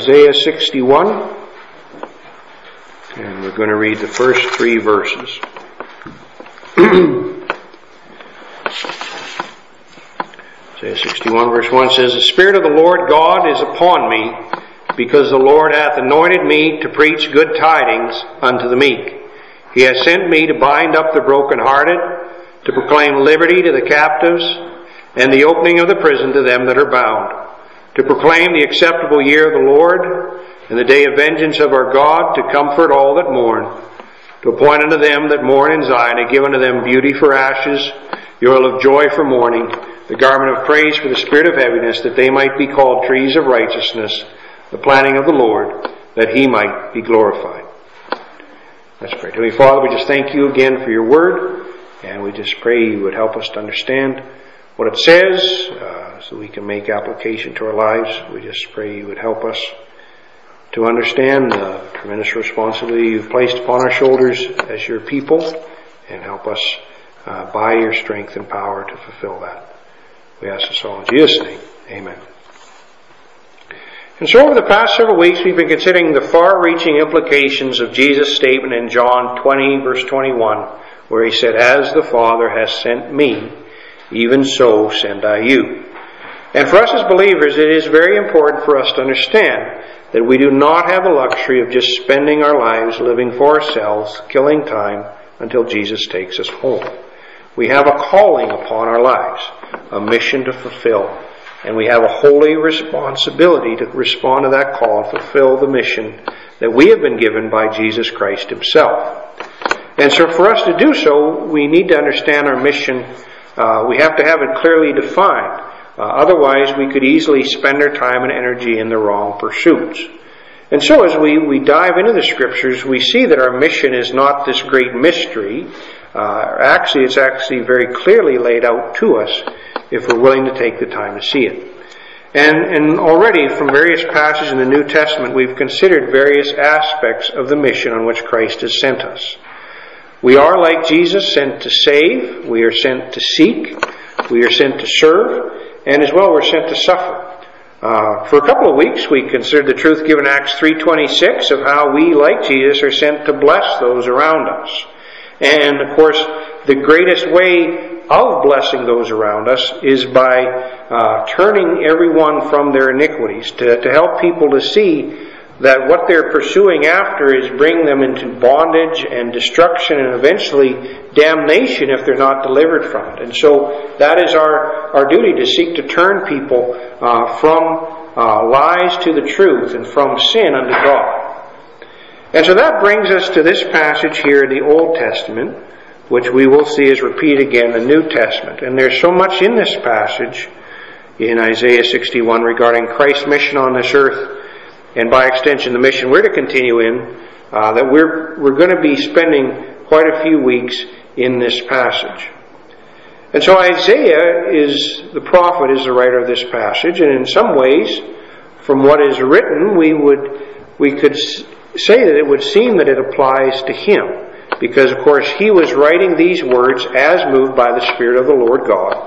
Isaiah 61, and we're going to read the first 3 verses. Isaiah 61 verse 1 says, "The Spirit of the Lord God is upon me, because the Lord hath anointed me to preach good tidings unto the meek. He hath sent me to bind up the brokenhearted, to proclaim liberty to the captives, and the opening of the prison to them that are bound, to proclaim the acceptable year of the Lord, and the day of vengeance of our God, to comfort all that mourn, to appoint unto them that mourn in Zion, to give unto them beauty for ashes, the oil of joy for mourning, the garment of praise for the spirit of heaviness, that they might be called trees of righteousness, the planting of the Lord, that He might be glorified." Let's pray. Heavenly Father, we just thank You again for Your word, and we just pray You would help us to understand what it says, so we can make application to our lives. We just pray You would help us to understand the tremendous responsibility You've placed upon our shoulders as Your people, and help us by Your strength and power to fulfill that. We ask this all in Jesus' name. Amen. And so over the past several weeks, we've been considering the far-reaching implications of Jesus' statement in John 20, verse 21, where He said, "As the Father has sent me, even so send I you." And for us as believers, it is very important for us to understand that we do not have the luxury of just spending our lives living for ourselves, killing time until Jesus takes us home. We have a calling upon our lives, a mission to fulfill, and we have a holy responsibility to respond to that call and fulfill the mission that we have been given by Jesus Christ Himself. And so for us to do so, we need to understand our mission. We have to have it clearly defined. Otherwise, we could easily spend our time and energy in the wrong pursuits. And so as we dive into the Scriptures, we see that our mission is not this great mystery. It's actually very clearly laid out to us if we're willing to take the time to see it. And already from various passages in the New Testament, we've considered various aspects of the mission on which Christ has sent us. We are, like Jesus, sent to save. We are sent to seek. We are sent to serve. And as well, we're sent to suffer. For a couple of weeks, we considered the truth given in Acts 3:26 of how we, like Jesus, are sent to bless those around us. And, of course, the greatest way of blessing those around us is by turning everyone from their iniquities, to help people to see that what they're pursuing after is bringing them into bondage and destruction and eventually damnation if they're not delivered from it. And so that is our duty, to seek to turn people from lies to the truth and from sin unto God. And so that brings us to this passage here in the Old Testament, which we will see is repeated again in the New Testament. And there's so much in this passage in Isaiah 61 regarding Christ's mission on this earth, and by extension the mission we're to continue in, that we're going to be spending quite a few weeks in this passage. And so Isaiah the prophet is the writer of this passage, and in some ways, from what is written, we could say that it would seem that it applies to him, because of course he was writing these words as moved by the Spirit of the Lord God.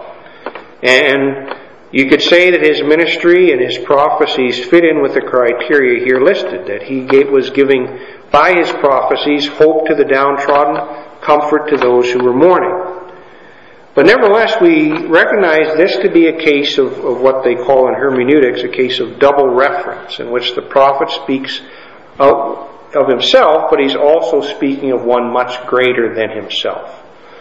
And you could say that his ministry and his prophecies fit in with the criteria here listed, that he was giving, by his prophecies, hope to the downtrodden, comfort to those who were mourning. But nevertheless, we recognize this to be a case of what they call in hermeneutics, a case of double reference, in which the prophet speaks of himself, but he's also speaking of one much greater than himself.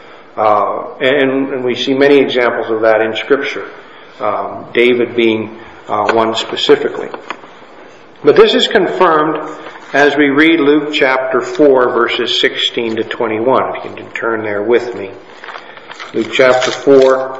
And we see many examples of that in Scripture. David being one specifically. But this is confirmed as we read Luke chapter 4, verses 16 to 21. If you can turn there with me. Luke chapter 4,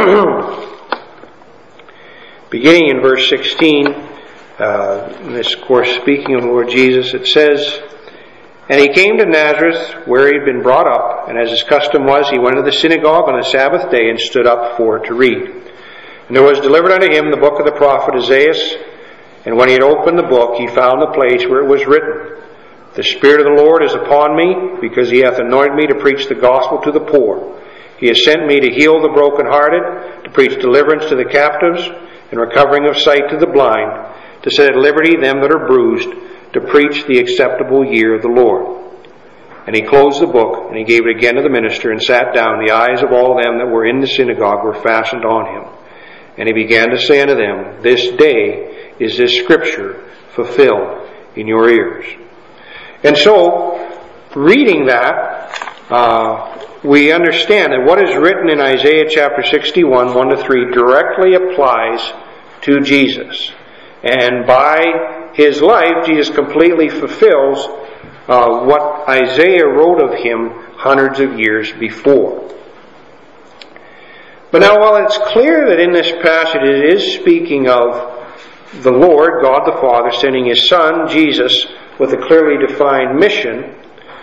beginning in verse 16, this, of course, speaking of the Lord Jesus, it says, "And he came to Nazareth, where he had been brought up, and as his custom was, he went to the synagogue on the Sabbath day and stood up for to read. And there was delivered unto him the book of the prophet Isaiah. And when he had opened the book, he found the place where it was written, The Spirit of the Lord is upon me, because he hath anointed me to preach the gospel to the poor. He has sent me to heal the brokenhearted, to preach deliverance to the captives, and recovering of sight to the blind, to set at liberty them that are bruised, to preach the acceptable year of the Lord. And he closed the book, and he gave it again to the minister, and sat down. The eyes of all them that were in the synagogue were fastened on him. And he began to say unto them, This day is this scripture fulfilled in your ears. And so, reading that, we understand that what is written in Isaiah chapter 61, 1-3, directly applies to Jesus. And by his life, Jesus completely fulfills what Isaiah wrote of him hundreds of years before. But now, while it's clear that in this passage it is speaking of the Lord, God the Father, sending his Son, Jesus, with a clearly defined mission,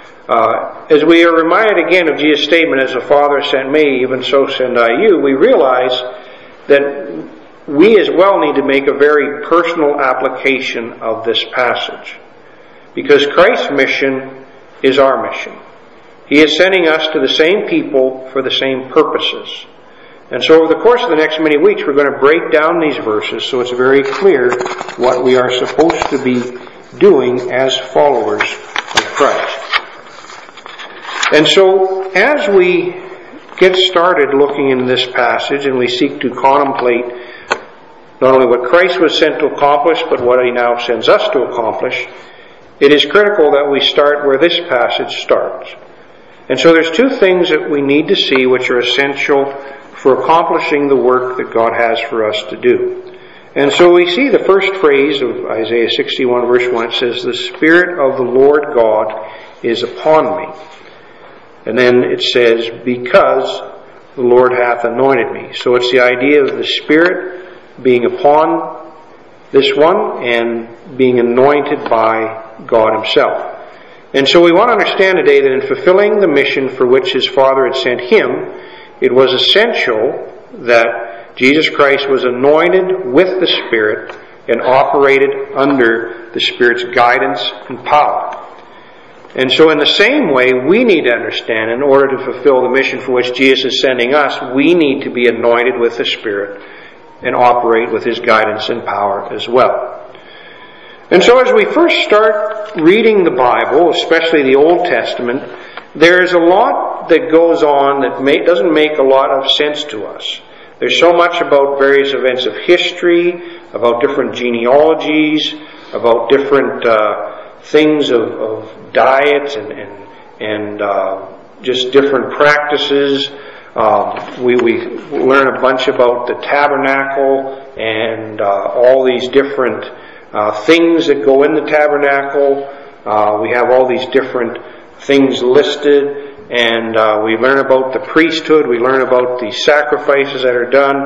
as we are reminded again of Jesus' statement, as the Father sent me, even so send I you, we realize that we as well need to make a very personal application of this passage. Because Christ's mission is our mission. He is sending us to the same people for the same purposes. And so over the course of the next many weeks, we're going to break down these verses so it's very clear what we are supposed to be doing as followers of Christ. And so as we get started looking in this passage and we seek to contemplate not only what Christ was sent to accomplish, but what he now sends us to accomplish, it is critical that we start where this passage starts. And so there's two things that we need to see which are essential for accomplishing the work that God has for us to do. And so we see the first phrase of Isaiah 61 verse 1. It says, The Spirit of the Lord God is upon me. And then it says, Because the Lord hath anointed me. So it's the idea of the Spirit being upon this one and being anointed by God himself. And so we want to understand today that in fulfilling the mission for which his Father had sent him, it was essential that Jesus Christ was anointed with the Spirit and operated under the Spirit's guidance and power. And so in the same way, we need to understand, in order to fulfill the mission for which Jesus is sending us, we need to be anointed with the Spirit and operate with his guidance and power as well. And so as we first start reading the Bible, especially the Old Testament, there's a lot that goes on that doesn't make a lot of sense to us. There's so much about various events of history, about different genealogies, about different things of diets and just different practices. We learn a bunch about the tabernacle and all these different things that go in the tabernacle. We have all these different things listed, and we learn about the priesthood, we learn about the sacrifices that are done.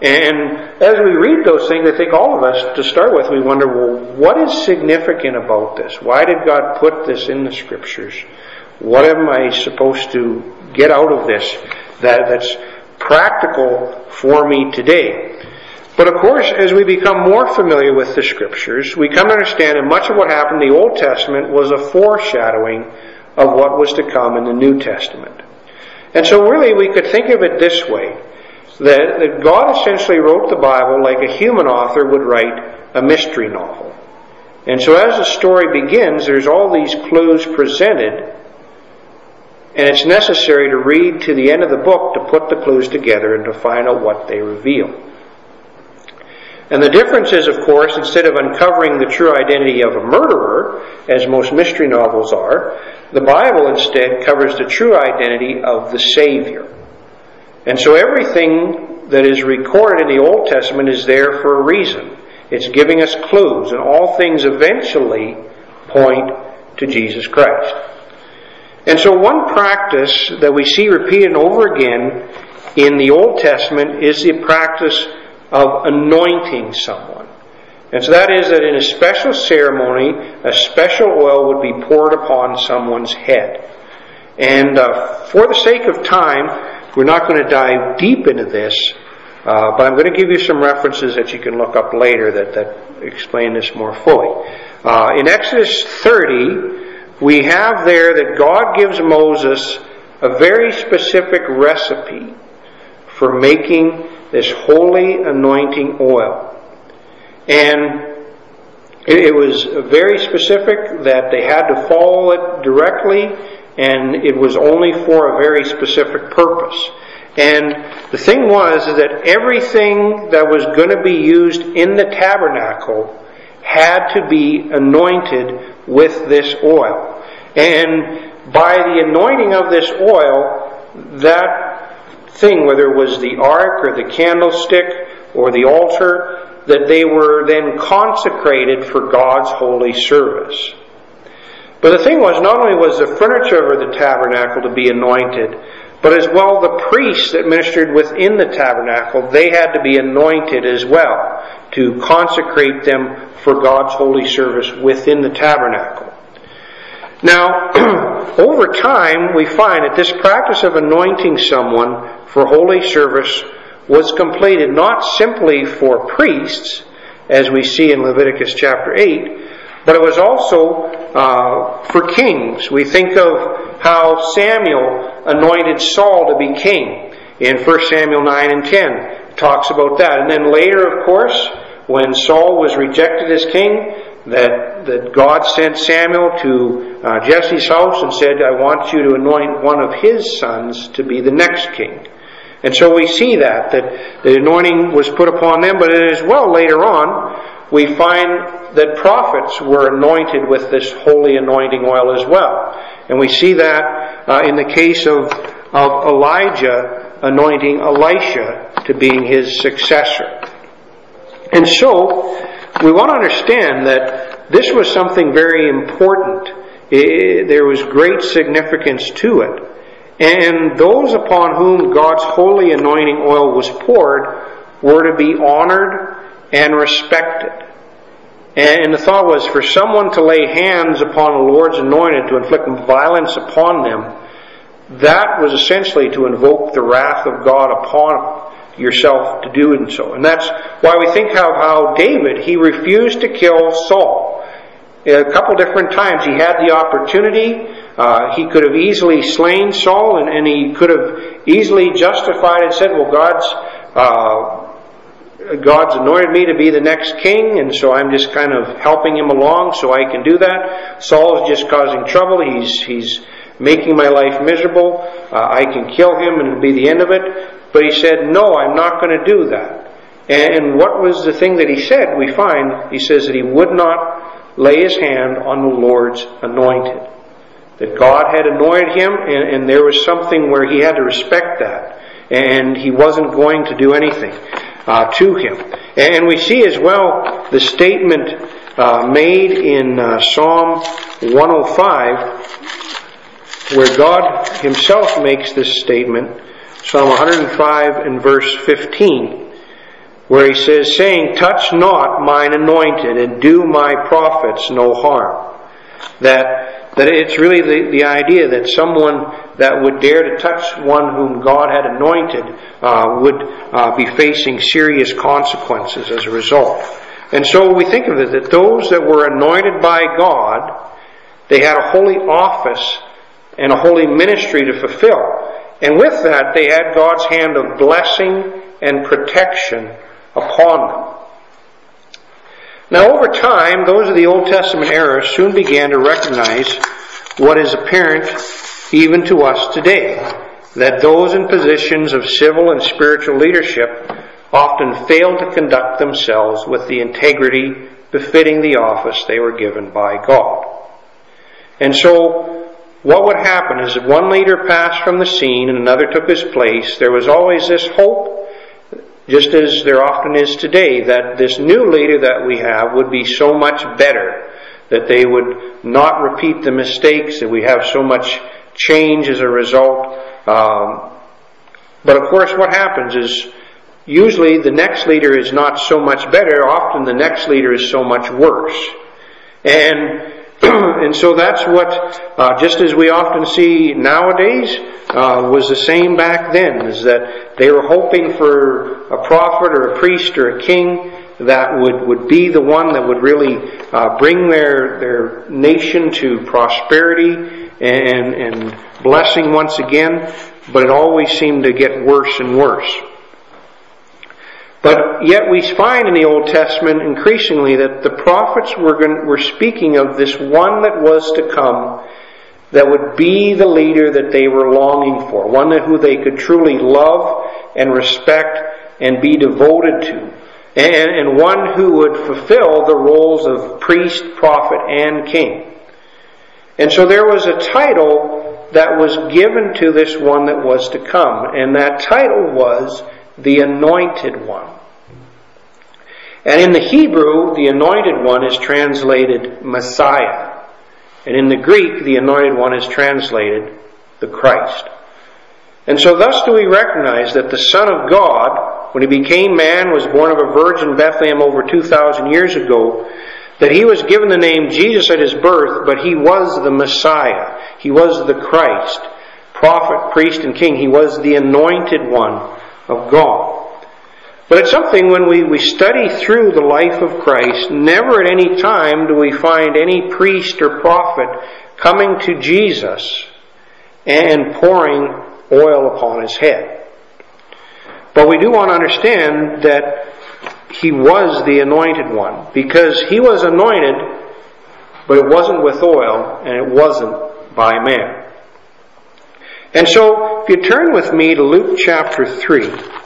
And as we read those things, I think all of us, to start with, we wonder, well, what is significant about this? Why did God put this in the Scriptures? What am I supposed to get out of this that's practical for me today? But of course, as we become more familiar with the Scriptures, we come to understand that much of what happened in the Old Testament was a foreshadowing of what was to come in the New Testament. And so really we could think of it this way, that God essentially wrote the Bible like a human author would write a mystery novel. And so as the story begins, there's all these clues presented, and it's necessary to read to the end of the book to put the clues together and to find out what they reveal. And the difference is, of course, instead of uncovering the true identity of a murderer, as most mystery novels are, the Bible instead covers the true identity of the Savior. And so everything that is recorded in the Old Testament is there for a reason. It's giving us clues, and all things eventually point to Jesus Christ. And so one practice that we see repeated over again in the Old Testament is the practice of anointing someone. And so that is that in a special ceremony, a special oil would be poured upon someone's head. And for the sake of time, we're not going to dive deep into this, but I'm going to give you some references that you can look up later that explain this more fully. In Exodus 30, we have there that God gives Moses a very specific recipe for making this holy anointing oil. And It was very specific that they had to follow it directly, and it was only for a very specific purpose. And the thing was that everything that was going to be used in the tabernacle had to be anointed with this oil. And by the anointing of this oil, that thing, whether it was the ark or the candlestick or the altar, that they were then consecrated for God's holy service. But the thing was, not only was the furniture of the tabernacle to be anointed, but as well the priests that ministered within the tabernacle, they had to be anointed as well to consecrate them for God's holy service within the tabernacle. Now, over time, we find that this practice of anointing someone for holy service was completed not simply for priests, as we see in Leviticus chapter 8, but it was also for kings. We think of how Samuel anointed Saul to be king in 1 Samuel 9 and 10. It talks about that. And then later, of course, when Saul was rejected as king, that God sent Samuel to Jesse's house and said, I want you to anoint one of his sons to be the next king. And so we see that the anointing was put upon them, but as well later on, we find that prophets were anointed with this holy anointing oil as well. And we see that in the case of Elijah anointing Elisha to being his successor. And so, we want to understand that this was something very important. There was great significance to it. And those upon whom God's holy anointing oil was poured were to be honored and respected. And the thought was for someone to lay hands upon the Lord's anointed to inflict violence upon them, that was essentially to invoke the wrath of God upon yourself to do and so. And that's why we think how David, he refused to kill Saul. A couple different times he had the opportunity. He could have easily slain Saul, and he could have easily justified and said, well, God's anointed me to be the next king, and so I'm just kind of helping him along so I can do that. Saul is just causing trouble. He's making my life miserable. I can kill him and it'll be the end of it. But he said, no, I'm not going to do that. And what was the thing that he said? We find, he says that he would not lay his hand on the Lord's anointed. That God had anointed him, and there was something where he had to respect that. And he wasn't going to do anything to him. And we see as well the statement made in Psalm 105, where God himself makes this statement. Psalm 105 and verse 15, where he says, saying, touch not mine anointed, and do my prophets no harm. That it's really the idea that someone that would dare to touch one whom God had anointed would be facing serious consequences as a result. And so we think of it that those that were anointed by God, they had a holy office and a holy ministry to fulfill. And with that, they had God's hand of blessing and protection upon them. Now, over time, those of the Old Testament era soon began to recognize what is apparent even to us today, that those in positions of civil and spiritual leadership often fail to conduct themselves with the integrity befitting the office they were given by God. And so, what would happen is that one leader passed from the scene and another took his place. There was always this hope, just as there often is today, that this new leader that we have would be so much better, that they would not repeat the mistakes, that we have so much change as a result. But of course what happens is usually the next leader is not so much better, often the next leader is so much worse. And so that's what, just as we often see nowadays, was the same back then, is that they were hoping for a prophet or a priest or a king that would be the one that would really bring their nation to prosperity and blessing once again, but it always seemed to get worse and worse. But yet we find in the Old Testament increasingly that the prophets were speaking of this one that was to come, that would be the leader that they were longing for, one who they could truly love and respect and be devoted to, and one who would fulfill the roles of priest, prophet, and king. And so there was a title that was given to this one that was to come, and that title was the Anointed One. And in the Hebrew, the Anointed One is translated Messiah. And in the Greek, the Anointed One is translated the Christ. And so thus do we recognize that the Son of God, when He became man, was born of a virgin in Bethlehem over 2,000 years ago, that He was given the name Jesus at His birth, but He was the Messiah. He was the Christ, prophet, priest, and king. He was the Anointed One of God. But it's something when we study through the life of Christ, never at any time do we find any priest or prophet coming to Jesus and pouring oil upon His head. But we do want to understand that He was the Anointed One, because He was anointed, but it wasn't with oil, and it wasn't by man. And so, if you turn with me to Luke chapter 3,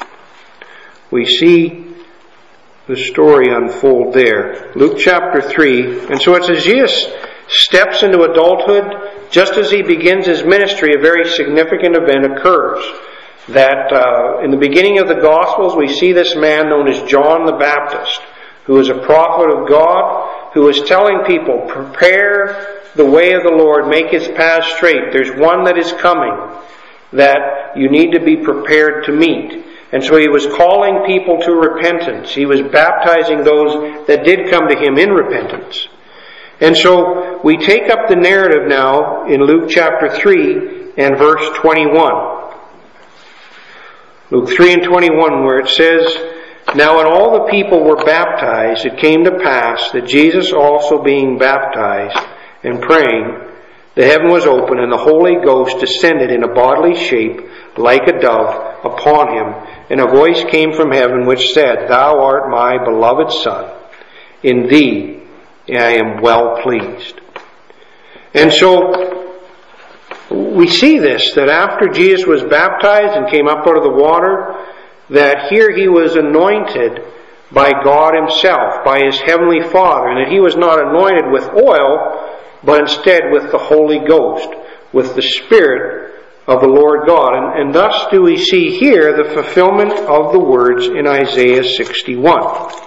we see the story unfold there. Luke chapter 3. And so it's as Jesus steps into adulthood, just as He begins His ministry, a very significant event occurs. That in the beginning of the Gospels, we see this man known as John the Baptist, who is a prophet of God, who is telling people, prepare the way of the Lord, make His path straight. There's one that is coming that you need to be prepared to meet. And so He was calling people to repentance. He was baptizing those that did come to Him in repentance. And so we take up the narrative now in Luke chapter 3 and verse 21. Luke 3 and 21, where it says, Now when all the people were baptized, it came to pass that Jesus also being baptized and praying, the heaven was opened, and the Holy Ghost descended in a bodily shape like a dove upon Him. And a voice came from heaven which said, Thou art my beloved Son. In Thee I am well pleased. And so we see this, that after Jesus was baptized and came up out of the water, that here He was anointed by God Himself, by His Heavenly Father, and that He was not anointed with oil, but instead with the Holy Ghost, with the Spirit of the Lord God. And thus do we see here the fulfillment of the words in Isaiah 61,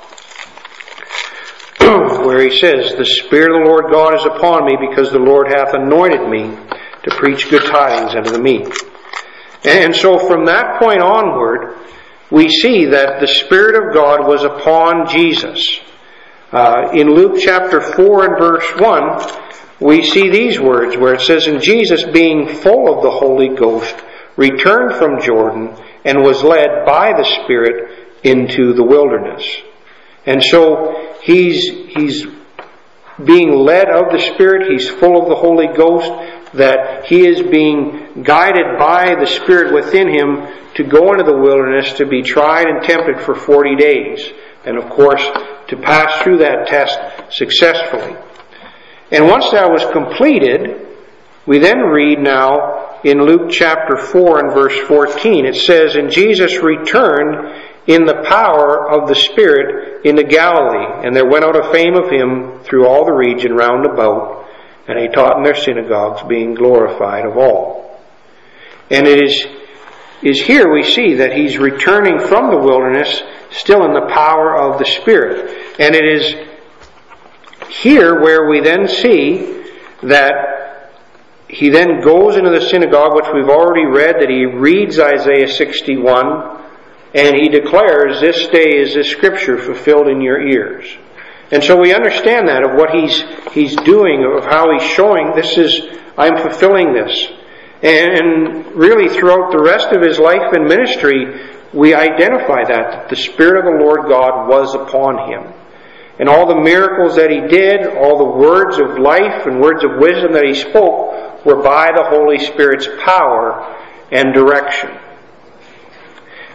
where He says, The Spirit of the Lord God is upon me, because the Lord hath anointed me to preach good tidings unto the meek. And so from that point onward, we see that the Spirit of God was upon Jesus. In Luke chapter 4 and verse 1, we see these words where it says, And Jesus, being full of the Holy Ghost, returned from Jordan and was led by the Spirit into the wilderness. And so he's being led of the Spirit. He's full of the Holy Ghost, that he is being guided by the Spirit within him to go into the wilderness to be tried and tempted for 40 days. And of course, to pass through that test successfully. And once that was completed, we then read now in Luke chapter 4 and verse 14. It says, And Jesus returned in the power of the Spirit into Galilee, and there went out a fame of Him through all the region round about, and He taught in their synagogues, being glorified of all. And it is here we see that He's returning from the wilderness, still in the power of the Spirit. And it is here where we then see that He then goes into the synagogue, which we've already read, that He reads Isaiah 61, and He declares, This day is this scripture fulfilled in your ears. And so we understand that of what He's doing, of how He's showing, I'm fulfilling this. And really throughout the rest of His life and ministry, we identify that the Spirit of the Lord God was upon Him. And all the miracles that He did, all the words of life and words of wisdom that He spoke, were by the Holy Spirit's power and direction.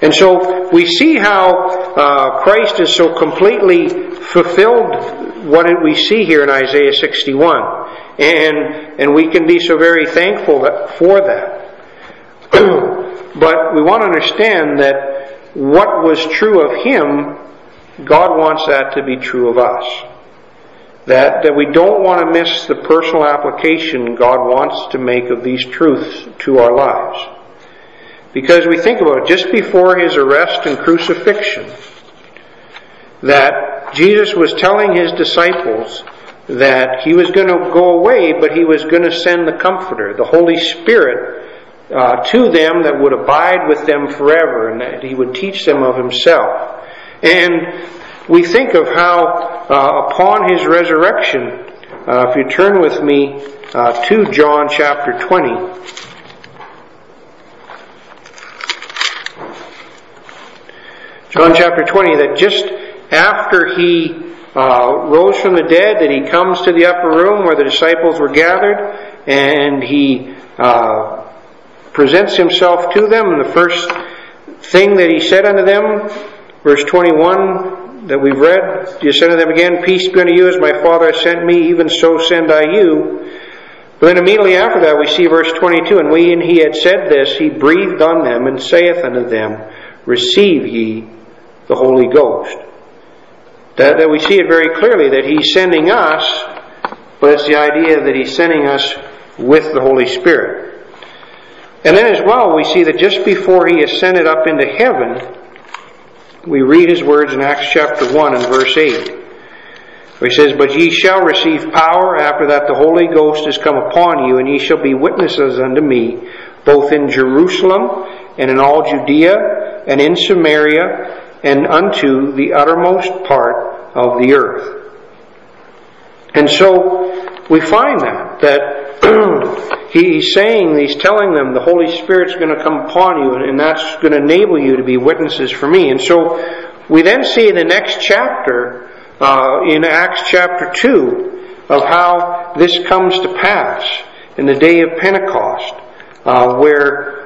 And so we see how Christ has so completely fulfilled what we see here in Isaiah 61. And we can be so very thankful for that. But we want to understand that what was true of Him, God wants that to be true of us. That we don't want to miss the personal application God wants to make of these truths to our lives. Because we think about it, just before His arrest and crucifixion, that Jesus was telling His disciples that He was going to go away, but He was going to send the Comforter, the Holy Spirit, to them that would abide with them forever, and that He would teach them of Himself. And we think of how upon His resurrection, if you turn with me to John chapter 20, John chapter 20, that just after He rose from the dead, that He comes to the upper room where the disciples were gathered, and He presents Himself to them. And the first thing that He said unto them, verse 21 that we've read, He said unto them again, Peace be unto you, as my Father has sent me, even so send I you. But then immediately after that we see verse 22, And when He had said this, He breathed on them, and saith unto them, Receive ye the Holy Ghost. That we see it very clearly, that He's sending us, but it's the idea that He's sending us with the Holy Spirit. And then as well, we see that just before He ascended up into heaven, we read His words in Acts chapter 1 and verse 8, where He says, But ye shall receive power after that the Holy Ghost is come upon you, and ye shall be witnesses unto me, both in Jerusalem and in all Judea and in Samaria, and unto the uttermost part of the earth. And so we find that He's saying, He's telling them the Holy Spirit's going to come upon you, and that's going to enable you to be witnesses for me. And so we then see in the next chapter, in Acts chapter 2, of how this comes to pass in the day of Pentecost, where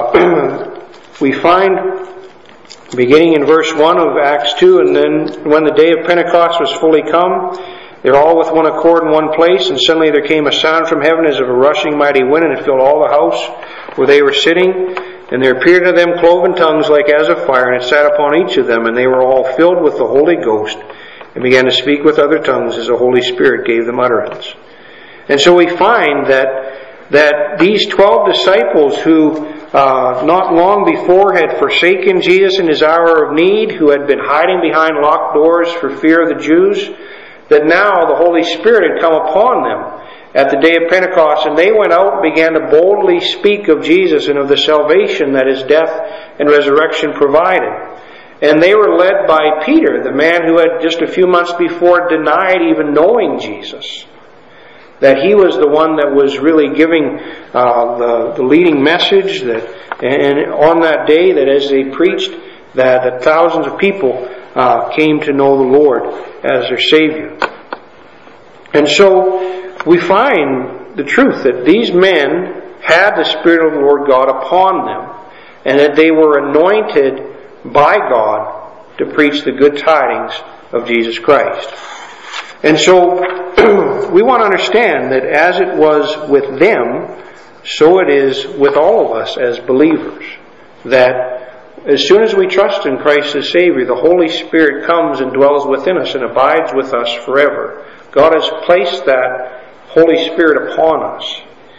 we find, beginning in verse 1 of Acts 2, And then when the day of Pentecost was fully come, they were all with one accord in one place, and suddenly there came a sound from heaven as of a rushing mighty wind, and it filled all the house where they were sitting. And there appeared to them cloven tongues like as of fire, and it sat upon each of them, and they were all filled with the Holy Ghost, and began to speak with other tongues as the Holy Spirit gave them utterance. And so we find that these 12 disciples who not long before had forsaken Jesus in His hour of need, who had been hiding behind locked doors for fear of the Jews, that now the Holy Spirit had come upon them at the day of Pentecost, and they went out and began to boldly speak of Jesus and of the salvation that His death and resurrection provided. And they were led by Peter, the man who had just a few months before denied even knowing Jesus. That he was the one that was really giving the leading message, and on that day, that as they preached, that thousands of people came to know the Lord as their Savior. And so we find the truth that these men had the Spirit of the Lord God upon them, and that they were anointed by God to preach the good tidings of Jesus Christ. And so we want to understand that as it was with them, so it is with all of us as believers. That as soon as we trust in Christ as Savior, the Holy Spirit comes and dwells within us and abides with us forever. God has placed that Holy Spirit upon us.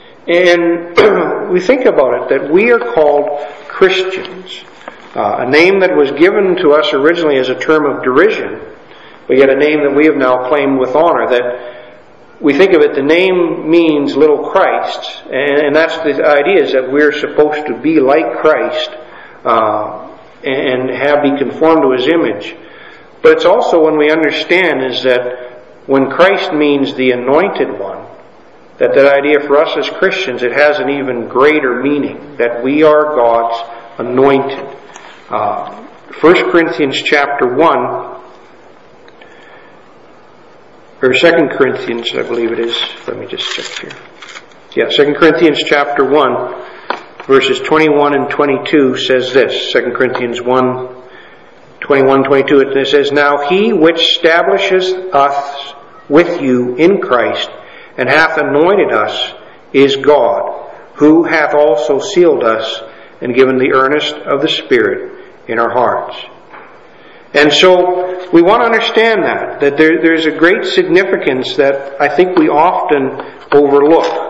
And we think about it, that we are called Christians. A name that was given to us originally as a term of derision, but yet a name that we have now claimed with honor. That we think of it, the name means little Christ, and that's the idea, is that we're supposed to be like Christ and be conformed to His image. But it's also, when we understand, is that when Christ means the anointed one, that idea for us as Christians, it has an even greater meaning, that we are God's anointed. 1 Corinthians chapter 1, or 2 Corinthians, I believe it is. Let me just check here. Yeah, 2 Corinthians chapter 1, verses 21 and 22 says this, 2 Corinthians 1, 21, 22, it says, "Now he which establishes us with you in Christ, and hath anointed us, is God, who hath also sealed us, and given the earnest of the Spirit in our hearts." And so we want to understand that there's a great significance that I think we often overlook.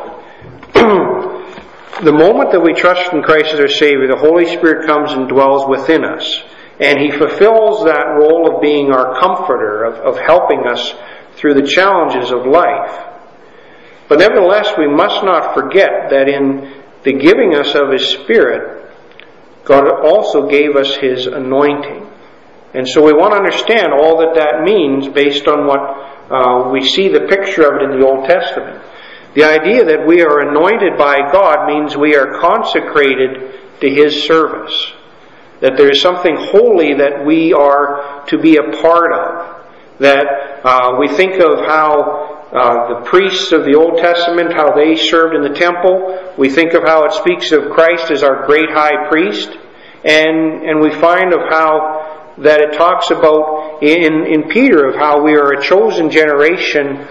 The moment that we trust in Christ as our Savior, the Holy Spirit comes and dwells within us. And He fulfills that role of being our comforter, of helping us through the challenges of life. But nevertheless, we must not forget that in the giving us of His Spirit, God also gave us His anointing. And so we want to understand all that means based on what we see the picture of it in the Old Testament. The idea that we are anointed by God means we are consecrated to His service. That there is something holy that we are to be a part of. That we think of how the priests of the Old Testament, how they served in the temple. We think of how it speaks of Christ as our great high priest. And we find of how that it talks about in Peter of how we are a chosen generation,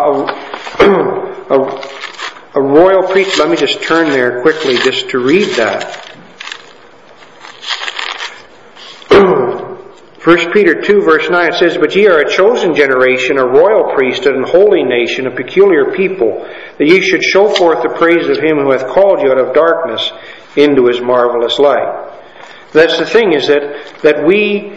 a royal priest. Let me just turn there quickly just to read that. 1 Peter 2 verse 9 it says, "But ye are a chosen generation, a royal priesthood, and holy nation, a peculiar people, that ye should show forth the praise of Him who hath called you out of darkness into His marvelous light." That's the thing, is that we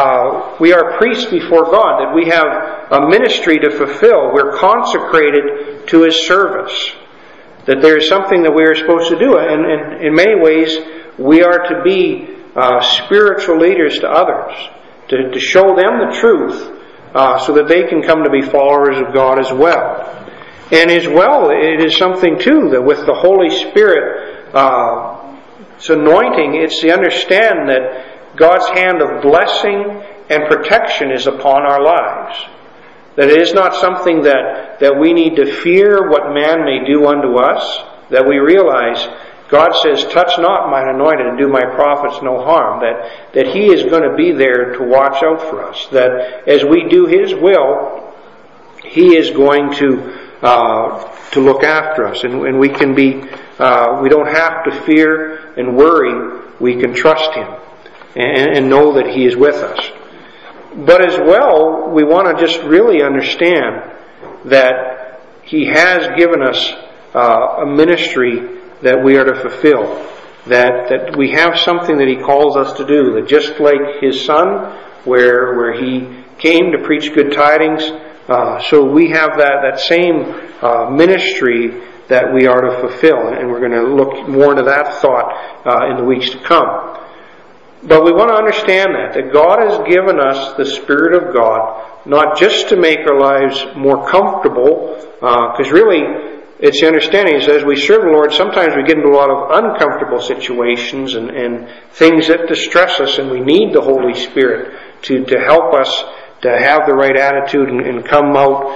are priests before God, that we have a ministry to fulfill. We're consecrated to His service. That there is something that we are supposed to do. And in many ways, we are to be spiritual leaders to others. To show them the truth so that they can come to be followers of God as well. And as well, it is something too that with the Holy Spirit, it's anointing, it's to understand that God's hand of blessing and protection is upon our lives. That it is not something that we need to fear what man may do unto us. That we realize God says, "Touch not mine anointed and do my prophets no harm." That He is going to be there to watch out for us. That as we do His will, He is going to look after us. And we can be, we don't have to fear and worry. We can trust Him and know that He is with us. But as well, we want to just really understand that He has given us a ministry that we are to fulfill. That we have something that He calls us to do. That just like His Son, where He came to preach good tidings, so we have that same ministry that we are to fulfill. And we're going to look more into that thought in the weeks to come. But we want to understand that God has given us the Spirit of God, not just to make our lives more comfortable, because really, it's the understanding is as we serve the Lord, sometimes we get into a lot of uncomfortable situations and things that distress us, and we need the Holy Spirit to help us to have the right attitude and come out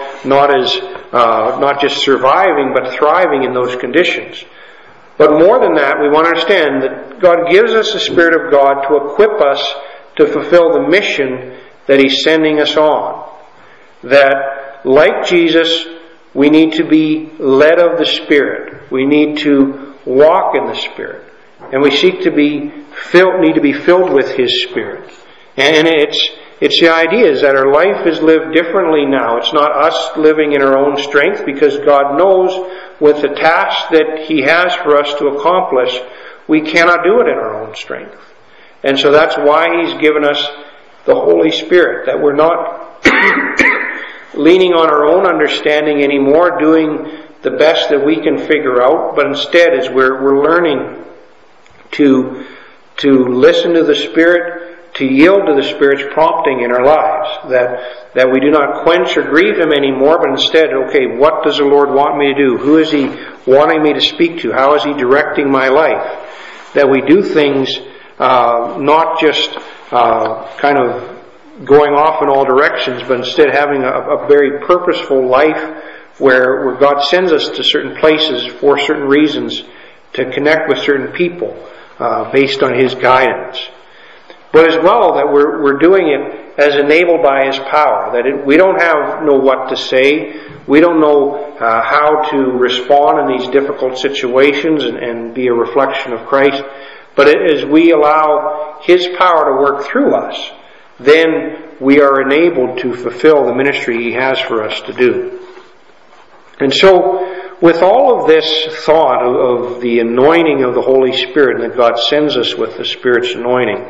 not just surviving, but thriving in those conditions. But more than that, we want to understand that God gives us the Spirit of God to equip us to fulfill the mission that He's sending us on. That, like Jesus, we need to be led of the Spirit. We need to walk in the Spirit. And we need to be filled with His Spirit. And it's the idea is that our life is lived differently now. It's not us living in our own strength, because God knows with the task that He has for us to accomplish, we cannot do it in our own strength. And so that's why He's given us the Holy Spirit, that we're not leaning on our own understanding anymore, doing the best that we can figure out, but instead as we're learning to listen to the Spirit, to yield to the Spirit's prompting in our lives, that we do not quench or grieve Him anymore, but instead, okay, what does the Lord want me to do? Who is He wanting me to speak to? How is He directing my life? That we do things not just kind of going off in all directions, but instead having a very purposeful life where God sends us to certain places for certain reasons to connect with certain people based on His guidance. But as well that we're doing it as enabled by His power. That we don't know what to say. We don't know how to respond in these difficult situations and be a reflection of Christ. But as we allow His power to work through us, then we are enabled to fulfill the ministry He has for us to do. And so, with all of this thought of the anointing of the Holy Spirit, and that God sends us with the Spirit's anointing,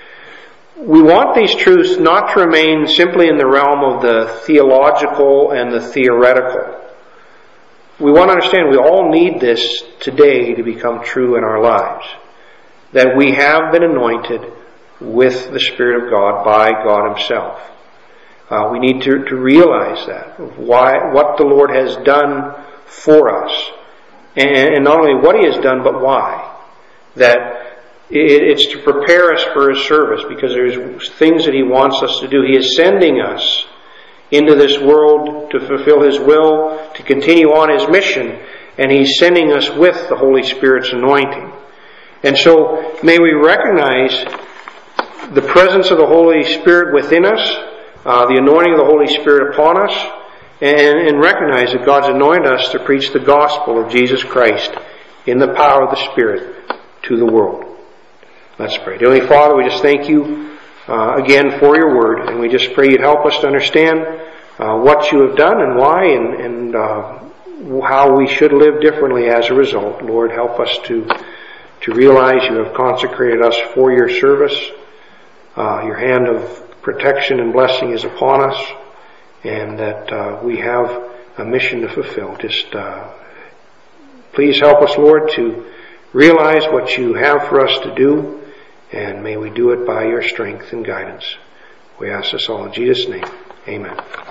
we want these truths not to remain simply in the realm of the theological and the theoretical. We want to understand we all need this today to become true in our lives. That we have been anointed with the Spirit of God by God Himself. We need to realize that, what the Lord has done for us. And not only what He has done, but why. That it's to prepare us for His service, because there's things that He wants us to do. He is sending us into this world to fulfill His will, to continue on His mission, and He's sending us with the Holy Spirit's anointing. And so, may we recognize the presence of the Holy Spirit within us, the anointing of the Holy Spirit upon us, and recognize that God's anointed us to preach the gospel of Jesus Christ in the power of the Spirit to the world. Let's pray. Heavenly Father, we just thank You again for Your word, and we just pray You'd help us to understand what You have done and why, and how we should live differently as a result. Lord, help us to realize You have consecrated us for Your service. Your hand of protection and blessing is upon us, and that we have a mission to fulfill. Just please help us, Lord, to realize what You have for us to do, and may we do it by Your strength and guidance. We ask this all in Jesus' name. Amen.